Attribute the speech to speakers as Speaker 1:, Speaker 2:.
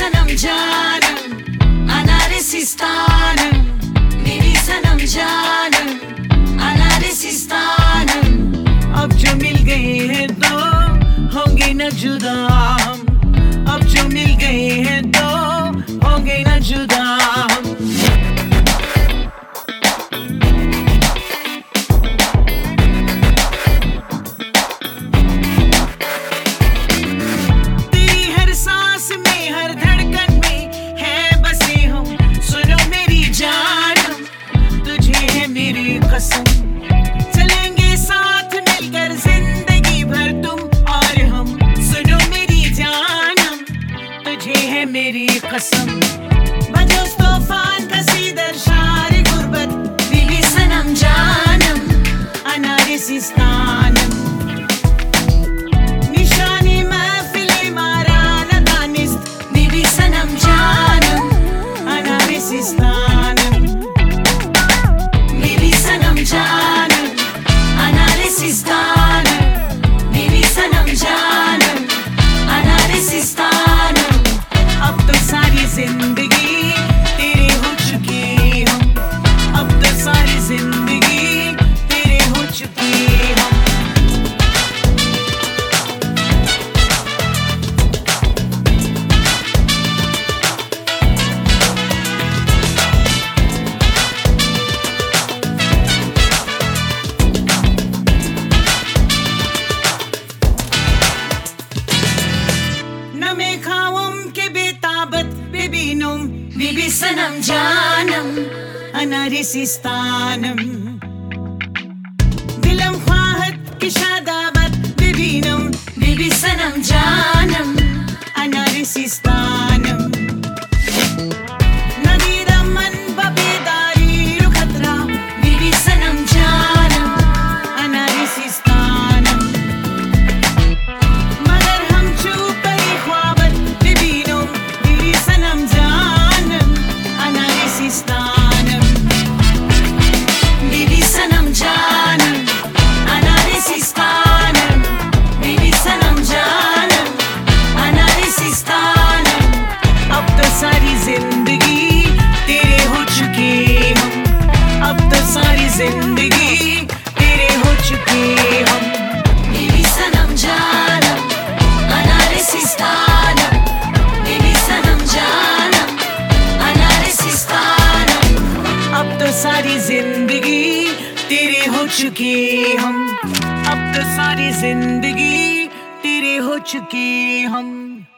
Speaker 1: सनम जानम अनारसिस्तानम, मेरी सनम जानम अनारसिस्तानम। अब जो मिल गए हैं तो होंगे न जुदा हम, अब जो मिल गए हैं तो होंगे न जुदा हम। तेरी हर सांस में हर धड़कन में है बसे हम, सुनो मेरी जानम तुझे है मेरी कसम। चलेंगे साथ मिलकर जिंदगी भर तुम और हम, सुनो मेरी जानम तुझे है मेरी कसम। बजोस तूफान कसी दरशार गुर्बत, मेरी सनम जानम अनारसिस्तानम। निशानी महफिले मारा न दानिस्त, मेरी सनम जानम अनारसिस्तानम। मेरी सनम जानम अनारसिस्तानम, मेरी सनम जानम अनारसिस्तानम। अब तो सारी जिंदगी तेरे हो चुकी हम, अब तो सारी जिंदगी तेरे हो चुकी हम। नमे खावम के बेताबत बेबीनुम, बीबी सनम जानम अनारसिस्तानम। दिलम ख्वाहत की शादाबत बेबीनुम, बीबी सनम जानम अनारसिस्तानम। नदीरम मन बबेदारी रुखतरा, बीबी सनम जानम अनारसिस्तानम। मगर हम चूप ही ख्वाबत बेबीनुम, बीबी सनम जानम अनारसिस्तानम। बीबी सनम जानम अनारसिस्तानम, बीबी सनम जानम अनारसिस्तानम। अब तो सारी जिंदगी तेरे हो चुकी हम, अब तो सारी जिंदगी तेरे हो चुकी हम। मेरी सनम जानम अनारसिस्तानम, मेरी सनम जानम अनारसिस्तानम। अब तो सारी जिंदगी तेरे हो चुकी हम, अब तो सारी जिंदगी तेरे हो चुकी हम।